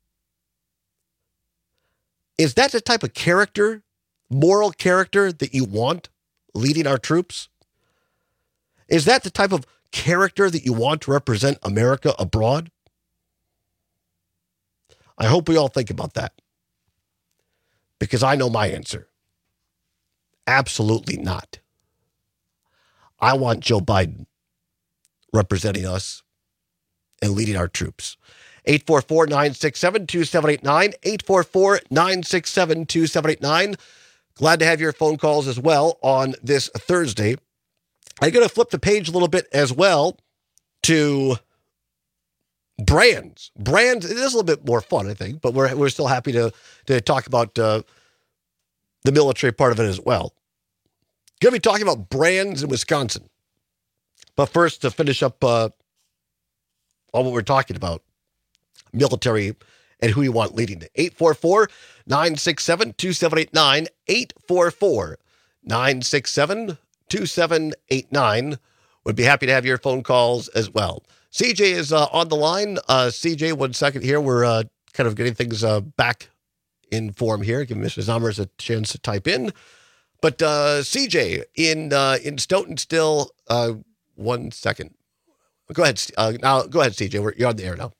Is that the type of character, moral character that you want leading our troops? Is that the type of character that you want to represent America abroad? I hope we all think about that. Because I know my answer. Absolutely not. I want Joe Biden representing us and leading our troops. eight four four, nine six seven, two seven eight nine, eight four four, nine six seven, two seven eight nine. Glad to have your phone calls as well on this Thursday. I'm going to flip the page a little bit as well to brands. Brands, it is a little bit more fun, I think, but we're we're still happy to, to talk about uh, the military part of it as well. Going to be talking about brands in Wisconsin. But first, to finish up uh, on what we're talking about, military and who you want leading it. eight four four, nine six seven, two seven eight nine, eight four four, nine six seven, two seven eight nine. Would be happy to have your phone calls as well. C J is uh, on the line. Uh, C J, one second here. We're uh, kind of getting things uh, back in form here. Give Mister Zommers a chance to type in. But uh, C J in uh, in Stoughton still. Uh, one second. Go ahead. Uh, now go ahead, C J. We're, you're on the air now.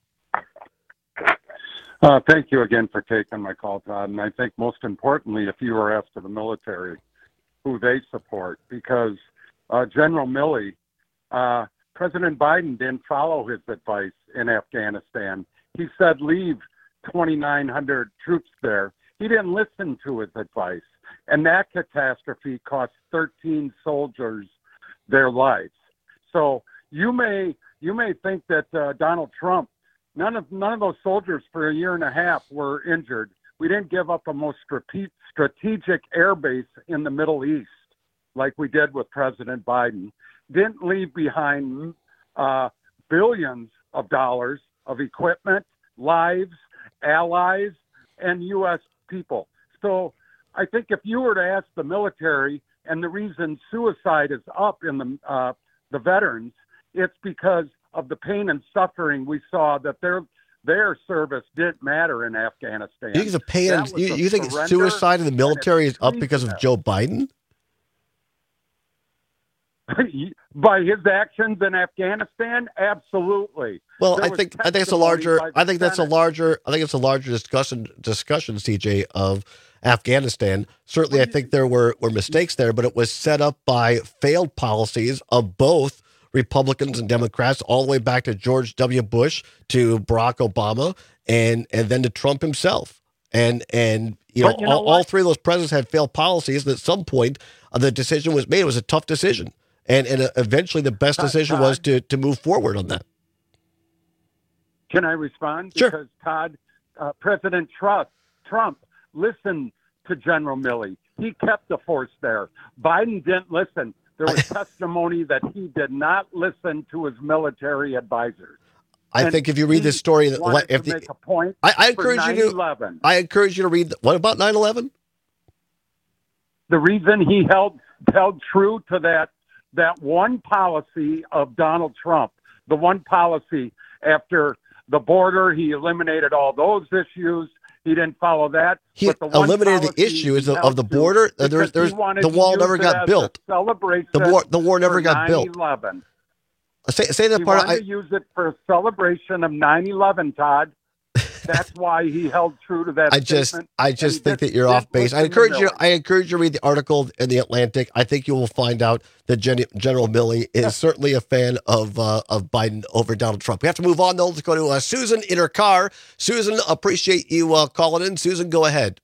Uh, thank you again for taking my call, Todd. And I think most importantly, if you were asked to the military who they support, because uh, General Milley, uh, President Biden didn't follow his advice in Afghanistan. He said leave twenty-nine hundred troops there. He didn't listen to his advice. And that catastrophe cost thirteen soldiers their lives. So you may you may think that uh, Donald Trump, none of none of those soldiers for a year and a half were injured. We didn't give up a most strate- strategic air base in the Middle East like we did with President Biden. Didn't leave behind uh, billions of dollars of equipment, lives, allies, and U S people. So I think if you were to ask the military, and the reason suicide is up in the uh, the veterans, it's because of the pain and suffering we saw that their their service didn't matter in Afghanistan. You think the pain? And, you, you think suicide in the military is up because of Joe Biden? By his actions in Afghanistan, absolutely. Well, There I was think I think it's a testimony larger. by the I think that's a Senate. larger. I think it's a larger discussion. Discussion, C J, of Afghanistan. Certainly, I think there were were mistakes there, but it was set up by failed policies of both Republicans and Democrats, all the way back to George W. Bush, to Barack Obama, and and then to Trump himself. And and you know, But you know all, all what? three of those presidents had failed policies. And at some point, uh, the decision was made. It was a tough decision, and and uh, eventually, the best decision was to to move forward on that. Can I respond? Sure. Because Todd, uh, President Trump, Trump listened to General Milley. He kept the force there. Biden didn't listen. There was testimony that he did not listen to his military advisors. I And think if you read this story, he wanted if to the, make a point I, I for encourage you to. nine eleven. I encourage you to read. What about nine eleven? The reason he held held true to that that one policy of Donald Trump, the one policy after the border, he eliminated all those issues. He didn't follow that. He but the one eliminated the policy issue is he of, of held the to border. Uh, There's, because there's he wanted the to wall use never it got as a built. Celebration The war, the war never for got built. nine eleven. Say, say that He part. wanted I, to use it for a celebration of nine eleven, Todd. That's why he held true to that I just, statement. I and just he think did- that you're did off base. I listen to encourage you. Miller. I encourage you to read the article in the Atlantic. I think you will find out that Gen- General Milley is certainly a fan of uh, of Biden over Donald Trump. We have to move on though. Let's go to uh, Susan in her car. Susan, appreciate you uh, calling in. Susan, go ahead.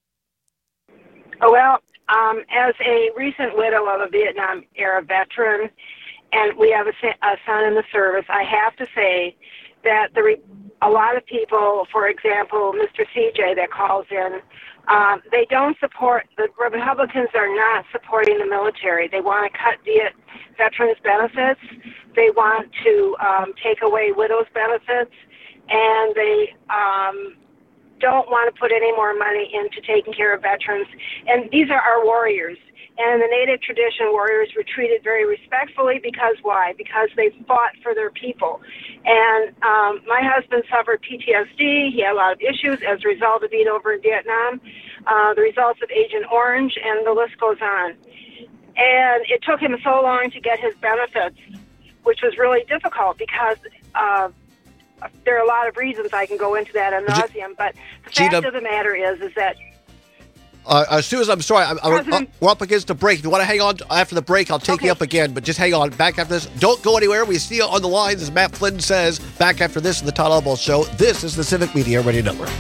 Oh, well, um, as a recent widow of a Vietnam-era veteran, and we have a, sa- a son in the service, I have to say that the re- a lot of people, for example, Mister C J that calls in, um, they don't support, the Republicans are not supporting the military. They want to cut Viet veterans' benefits. They want to um, take away widows' benefits, and they um, don't want to put any more money into taking care of veterans. And these are our warriors. And in the Native tradition, warriors were treated very respectfully because why? Because they fought for their people. And um, my husband suffered P T S D. He had a lot of issues as a result of being over in Vietnam, uh, the results of Agent Orange, and the list goes on. And it took him so long to get his benefits, which was really difficult because uh, there are a lot of reasons. I can go into that ad nauseum. But the fact Gina- of the matter is, is that Uh, uh, Susan, I'm sorry. I'm, I'm, President- we're up against the break. If you want to hang on to, after the break, I'll take you up again. But just hang on. Back after this. Don't go anywhere. We see you on the lines, as Matt Flynn says. Back after this in the Todd Oswalt Show. This is the Civic Media Radio Network.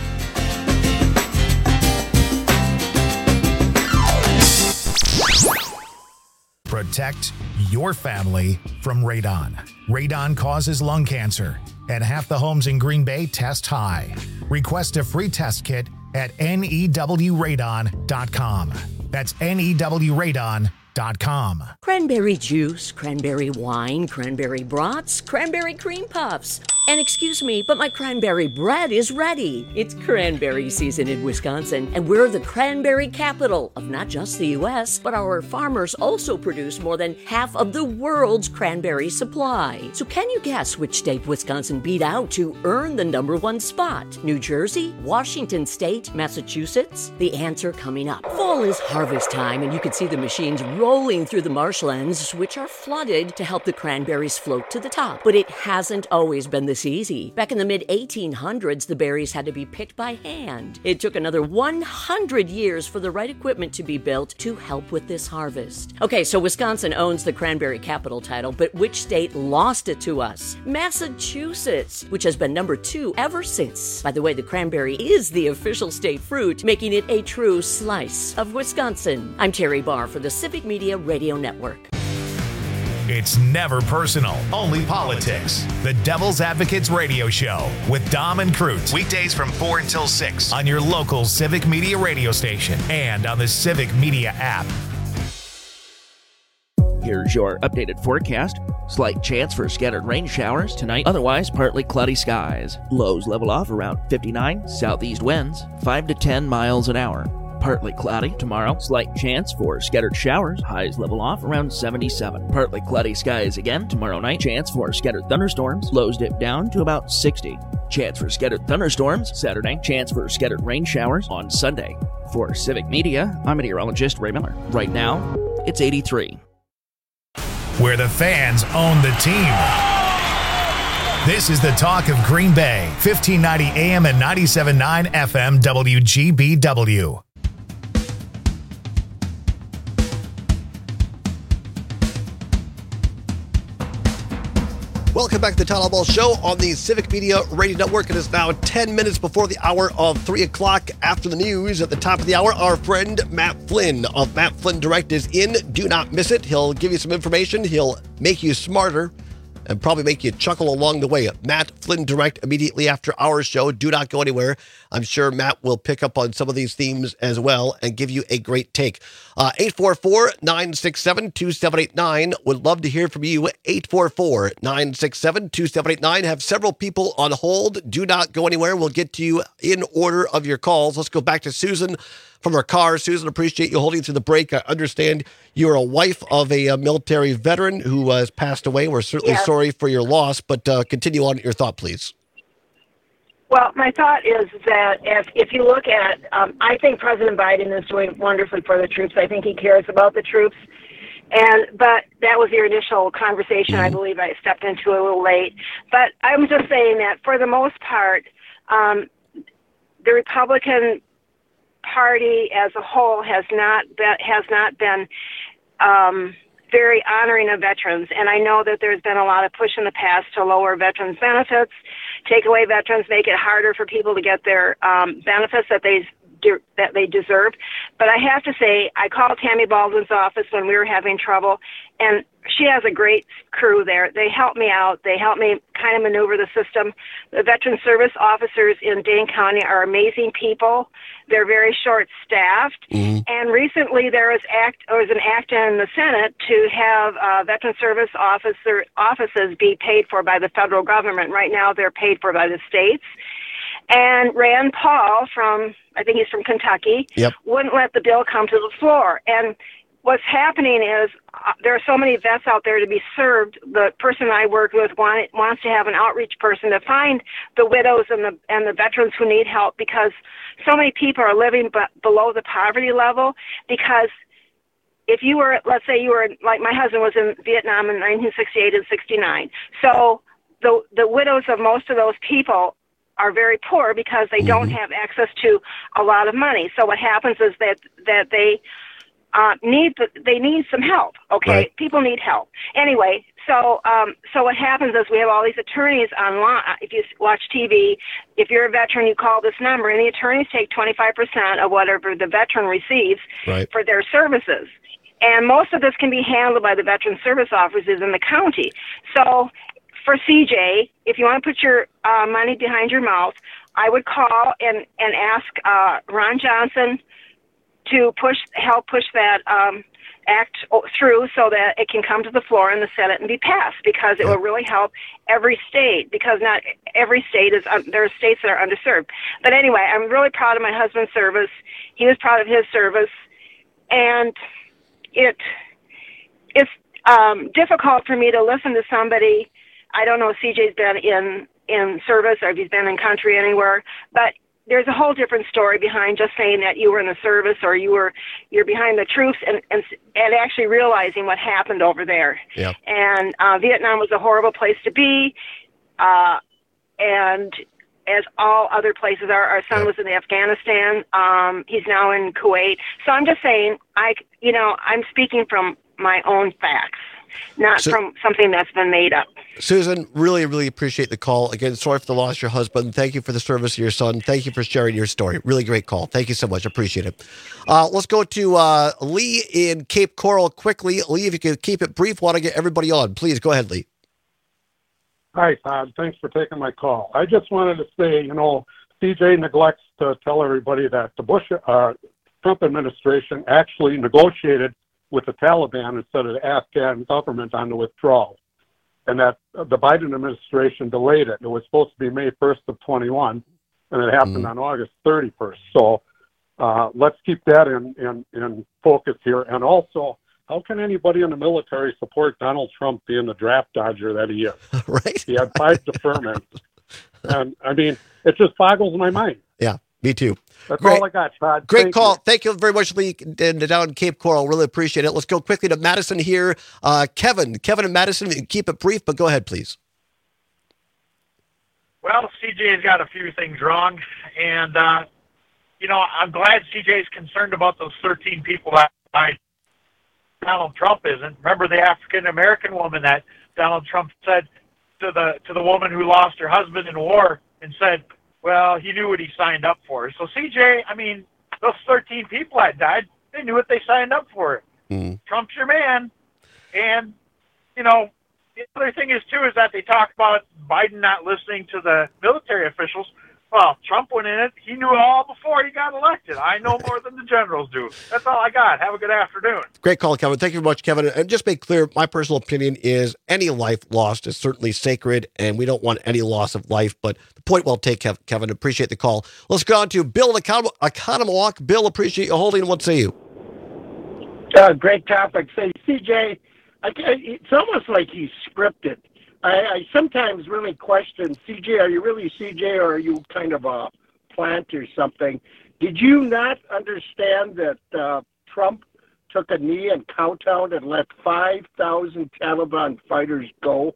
Protect your family from radon. Radon causes lung cancer, and half the homes in Green Bay test high. Request a free test kit at N E W radon dot com. That's N E W radon dot com. Cranberry juice, cranberry wine, cranberry brats, cranberry cream puffs. And excuse me, but my cranberry bread is ready. It's cranberry season in Wisconsin, and we're the cranberry capital of not just the U S, but our farmers also produce more than half of the world's cranberry supply. So can you guess which state Wisconsin beat out to earn the number one spot? New Jersey, Washington State, Massachusetts? The answer coming up. Fall is harvest time, and you can see the machines rolling through the marshlands, which are flooded to help the cranberries float to the top. But it hasn't always been this easy. Back in the mid eighteen hundreds, the berries had to be picked by hand. It took another one hundred years for the right equipment to be built to help with this harvest. Okay, so Wisconsin owns the cranberry capital title, but which state lost it to us? Massachusetts, which has been number two ever since. By the way, the cranberry is the official state fruit, making it a true slice of Wisconsin. I'm Terry Barr for the Civic Media Radio Network. It's never personal, only politics. The Devil's Advocates Radio Show with Dom and Crute. Weekdays from four until six on your local Civic Media radio station and on the Civic Media app. Here's your updated forecast. Slight chance for scattered rain showers tonight, otherwise partly cloudy skies. Lows level off around fifty-nine, southeast winds five to ten miles an hour. Partly cloudy tomorrow. Slight chance for scattered showers. Highs level off around seventy-seven. Partly cloudy skies again tomorrow night. Chance for scattered thunderstorms. Lows dip down to about sixty. Chance for scattered thunderstorms Saturday. Chance for scattered rain showers on Sunday. For Civic Media, I'm meteorologist Ray Miller. Right now, it's eighty-three. Where the fans own the team. This is the talk of Green Bay. fifteen ninety A M and ninety-seven point nine F M W G B W. Welcome back to the Town Hall Ball Show on the Civic Media Radio Network. It is now ten minutes before the hour of three o'clock. After the news, at the top of the hour, our friend Matt Flynn of Matt Flynn Direct is in. Do not miss it. He'll give you some information. He'll make you smarter and probably make you chuckle along the way. Matt Flynn Direct immediately after our show. Do not go anywhere. I'm sure Matt will pick up on some of these themes as well and give you a great take. Uh, eight four four, nine six seven, two seven eight nine. Would love to hear from you. eight four four, nine six seven, two seven eight nine. Have several people on hold. Do not go anywhere. We'll get to you in order of your calls. Let's go back to Susan from her car. Susan, appreciate you holding through the break. I understand you're a wife of a, a military veteran who has passed away. We're certainly Yes. sorry for your loss, but uh, continue on your thought, please. Well, my thought is that if if you look at, um, I think President Biden is doing wonderfully for the troops. I think he cares about the troops, and but that was your initial conversation. I believe I stepped into a little late, but I'm just saying that for the most part, um, the Republican Party as a whole has not been has not been. Um, very honoring of veterans, and I know that there's been a lot of push in the past to lower veterans' benefits, take away veterans, make it harder for people to get their um, benefits that they de- that they deserve. But I have to say, I called Tammy Baldwin's office when we were having trouble, and she has a great crew there. They help me out. They help me kind of maneuver the system. The veteran service officers in Dane County are amazing people. They're very short-staffed. Mm-hmm. And recently there was act there was an act in the Senate to have uh, veteran service officer offices be paid for by the federal government. Right now they're paid for by the states. And Rand Paul from, I think he's from Kentucky, yep. wouldn't let the bill come to the floor. And what's happening is uh, there are so many vets out there to be served. The person I work with want, wants to have an outreach person to find the widows and the and the veterans who need help, because so many people are living b- below the poverty level. Because if you were, let's say you were, like my husband was in Vietnam in nineteen sixty-eight and sixty-nine. So the the widows of most of those people are very poor because they mm-hmm. don't have access to a lot of money. So what happens is that that they uh, need they need some help. Okay, right. People need help anyway. So um, so what happens is we have all these attorneys online. If you watch T V, if you're a veteran, you call this number, and the attorneys take twenty-five percent of whatever the veteran receives right. for their services. And most of this can be handled by the veteran service officers in the county. So for C J, if you want to put your uh, money behind your mouth, I would call and, and ask uh, Ron Johnson to push, help push that um, act through so that it can come to the floor in the Senate and be passed, because it will really help every state, because not every state is, um, there are states that are underserved. But anyway, I'm really proud of my husband's service. He was proud of his service. And it it's um, difficult for me to listen to somebody. I don't know if C J's been in, in service or if he's been in country anywhere, but there's a whole different story behind just saying that you were in the service or you were you're behind the troops, and and, and actually realizing what happened over there. Yeah. And uh, Vietnam was a horrible place to be, uh, and as all other places are. Our son was in Afghanistan. Um, he's now in Kuwait. So I'm just saying, I you know I'm speaking from my own facts, not So- from something that's been made up. Susan, really, really appreciate the call. Again, sorry for the loss of your husband. Thank you for the service of your son. Thank you for sharing your story. Really great call. Thank you so much. Appreciate it. Uh, let's go to uh, Lee in Cape Coral quickly. Lee, if you could keep it brief, want to get everybody on. Please go ahead, Lee. Hi, Todd. Thanks for taking my call. I just wanted to say, you know, C J neglects to tell everybody that the Bush, uh, Trump administration actually negotiated with the Taliban instead of the Afghan government on the withdrawal, and that the Biden administration delayed it. It was supposed to be May first of twenty-one, and it happened Mm. on August thirty-first. So uh, let's keep that in, in, in focus here. And also, how can anybody in the military support Donald Trump being the draft dodger that he is? Right. He had five deferments. And, I mean, it just boggles my mind. Yeah, me too. That's Great. all I got, Todd. Great Thank call. you. Thank you very much, Lee, and down in Cape Coral. Really appreciate it. Let's go quickly to Madison here. Uh, Kevin, Kevin and Madison, keep it brief, but go ahead, please. Well, C J's got a few things wrong, and, uh, you know, I'm glad C J's concerned about those thirteen people that died. Donald Trump isn't. Remember the African-American woman that Donald Trump said to the to the woman who lost her husband in war and said, well, he knew what he signed up for. So, C J, I mean, those thirteen people that died, they knew what they signed up for. Mm. Trump's your man. And, you know, the other thing is, too, is that they talk about Biden not listening to the military officials. Well, Trump went in it. He knew it all before he got elected. I know more than the generals do. That's all I got. Have a good afternoon. Great call, Kevin. Thank you very much, Kevin. And just make clear, my personal opinion is any life lost is certainly sacred, and we don't want any loss of life. But the point well taken, Kev- Kevin. Appreciate the call. Let's go on to Bill in Econom- Economowalk. Bill, appreciate you holding. What say you? Uh, great topic. Say, C J, I, I, it's almost like he's scripted. I, I sometimes really question, C J, are you really C J or are you kind of a plant or something? Did you not understand that uh, Trump took a knee and kowtowed and let five thousand Taliban fighters go?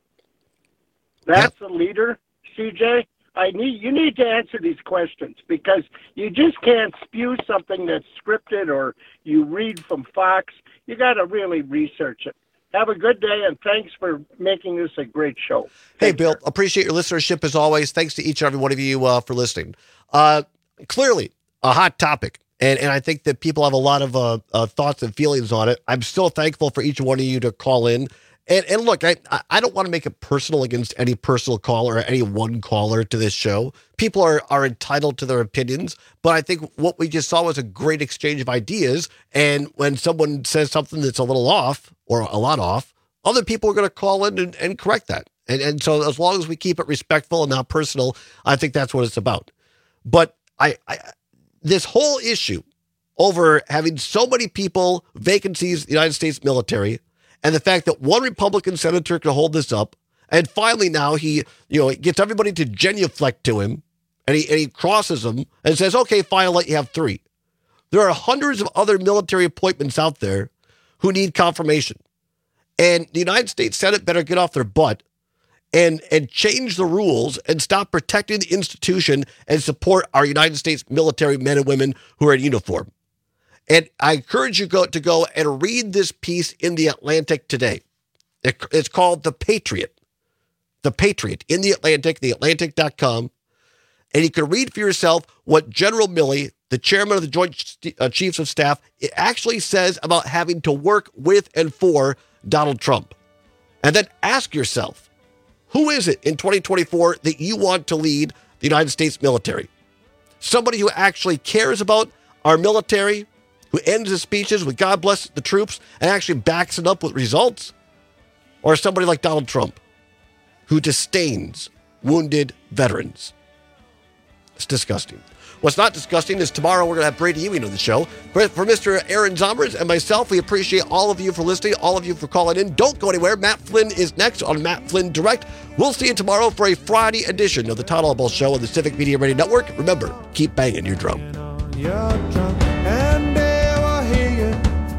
That's a leader, C J? I need you need to answer these questions, because you just can't spew something that's scripted or you read from Fox. You got to really research it. Have a good day, and thanks for making this a great show. Hey, Bill, appreciate your listenership as always. Thanks to each and every one of you uh, for listening. Uh, clearly, a hot topic, and, and I think that people have a lot of uh, uh, thoughts and feelings on it. I'm still thankful for each one of you to call in. And, and look, I, I don't want to make it personal against any personal caller or any one caller to this show. People are, are entitled to their opinions, but I think what we just saw was a great exchange of ideas. And when someone says something that's a little off or a lot off, other people are going to call in and, and correct that. And, and so as long as we keep it respectful and not personal, I think that's what it's about. But I, I this whole issue over having so many people, vacancies in the United States military, and the fact that one Republican senator can hold this up, and finally now he, you know, gets everybody to genuflect to him, and he and he crosses them and says, "Okay, fine, I'll let you have three." There are hundreds of other military appointments out there who need confirmation, and the United States Senate better get off their butt and and change the rules and stop protecting the institution and support our United States military men and women who are in uniform. And I encourage you go to go and read this piece in The Atlantic today. It, it's called The Patriot. The Patriot in The Atlantic, the atlantic dot com. And you can read for yourself what General Milley, the chairman of the Joint uh, Chiefs of Staff, it actually says about having to work with and for Donald Trump. And then ask yourself, who is it in twenty twenty-four that you want to lead the United States military? Somebody who actually cares about our military, who ends his speeches with God bless the troops and actually backs it up with results? Or somebody like Donald Trump, who disdains wounded veterans? It's disgusting. What's not disgusting is tomorrow we're going to have Brady Ewing on the show. For, for Mister Aaron Zomers and myself, we appreciate all of you for listening, all of you for calling in. Don't go anywhere. Matt Flynn is next on Matt Flynn Direct. We'll see you tomorrow for a Friday edition of the Todd Albaugh Show on the Civic Media Radio Network. Remember, keep banging your drum. And they will hear you.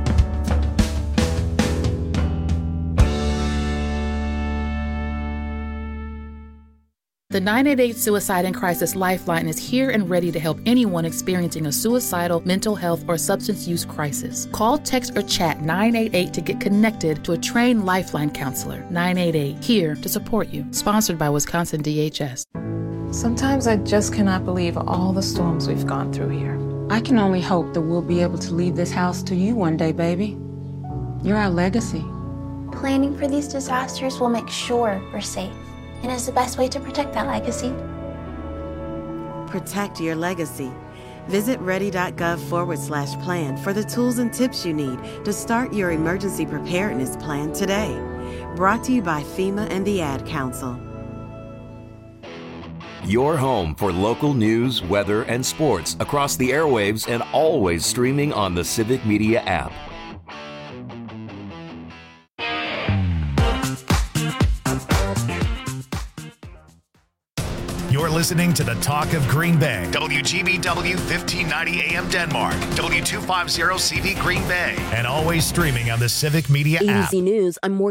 The nine eight eight Suicide and Crisis Lifeline is here and ready to help anyone experiencing a suicidal, mental health, or substance use crisis. Call, text, or chat nine eight eight to get connected to a trained Lifeline counselor. nine eight eight, here to support you. Sponsored by Wisconsin D H S. Sometimes I just cannot believe all the storms we've gone through here. I can only hope that we'll be able to leave this house to you one day, baby. You're our legacy. Planning for these disasters will make sure we're safe, and is the best way to protect that legacy. Protect your legacy. Visit ready.gov forward slash plan for the tools and tips you need to start your emergency preparedness plan today. Brought to you by FEMA and the Ad Council. Your home for local news, weather, and sports across the airwaves and always streaming on the Civic Media app. You're listening to the Talk of Green Bay. W G B W fifteen ninety A M Denmark. W two fifty C V Green Bay. And always streaming on the Civic Media A B C app. News, I'm more